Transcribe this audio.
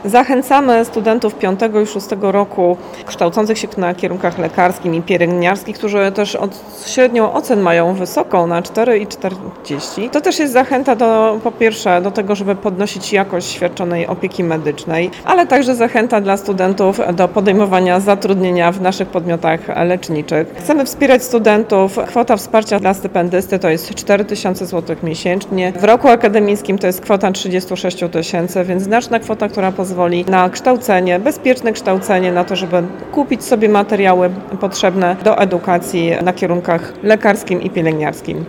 Zachęcamy studentów 5. i 6. roku kształcących się na kierunkach lekarskim i pielęgniarskich, którzy też średnią ocen mają wysoką na 4,40. To też jest zachęta po pierwsze do tego, żeby podnosić jakość świadczonej opieki medycznej, ale także zachęta dla studentów do podejmowania zatrudnienia w naszych podmiotach leczniczych. Chcemy wspierać studentów. Kwota wsparcia dla stypendysty to jest 4000 zł miesięcznie. W roku akademickim to jest kwota 36 000, więc znaczna kwota, która pozwoli na kształcenie, bezpieczne kształcenie, na to, żeby kupić sobie materiały potrzebne do edukacji na kierunkach lekarskim i pielęgniarskim.